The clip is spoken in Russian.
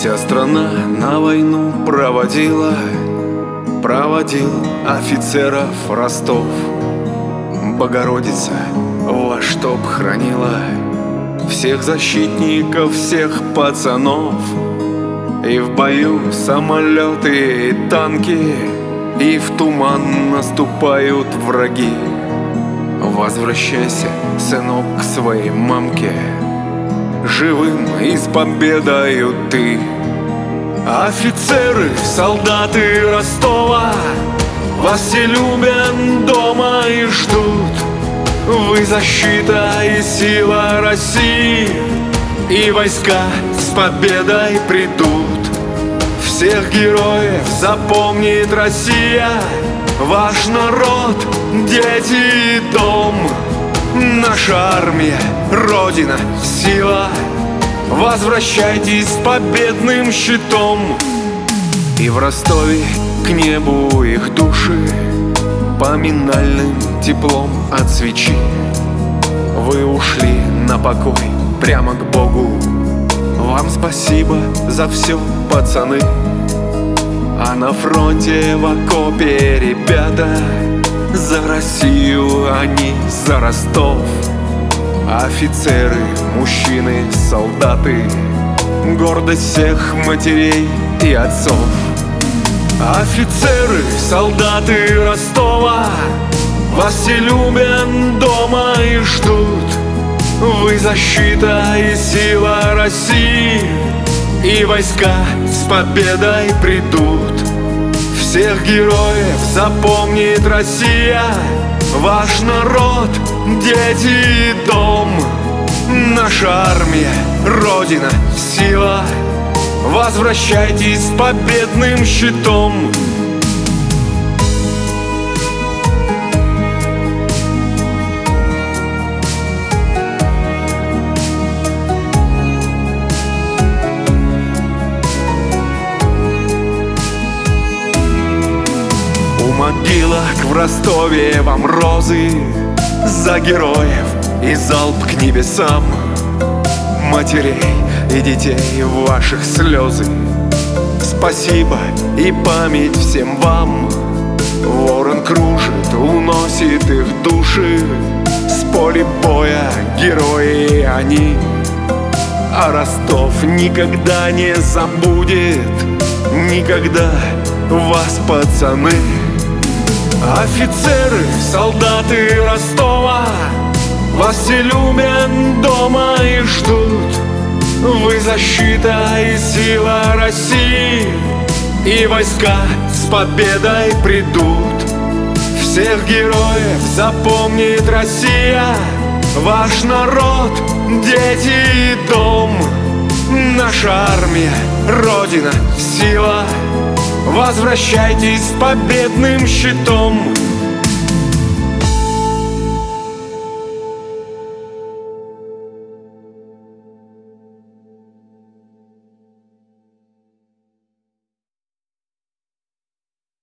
Вся страна на войну проводил офицеров Ростов. Богородица вас чтоб хранила всех защитников, всех пацанов. И в бою самолеты и танки, и в туман наступают враги. Возвращайся, сынок, к своей мамке, живым и с победою ты. Офицеры, солдаты Ростова, вас все любят дома и ждут. Вы защита и сила России, и войска с победой придут. Всех героев запомнит Россия, ваш народ, дети и дом. Наша армия, Родина, сила, возвращайтесь с победным щитом. И в Ростове к небу их души поминальным теплом от свечи. Вы ушли на покой прямо к Богу. Вам спасибо за все, пацаны. А на фронте в окопе ребята за Россию, они за Ростов. Офицеры, мужчины, солдаты, гордость всех матерей и отцов. Офицеры, солдаты Ростова, вас все любят дома и ждут. Вы защита и сила России, и войска с победой придут. Всех героев запомнит Россия, ваш народ, дети и дом. Наша армия, Родина, сила, возвращайтесь с победным щитом. У могилок в Ростове вам розы за героев и залп к небесам. Матерей и детей ваших слезы, спасибо и память всем вам. Ворон кружит, уносит их души с поля боя, герои они. А Ростов никогда не забудет, никогда вас, пацаны. Офицеры, солдаты Ростова, вас все любят дома и ждут. Вы защита и сила России, и войска с победой придут. Всех героев запомнит Россия, ваш народ, дети и дом. Наша армия, Родина, сила, возвращайтесь с победным щитом.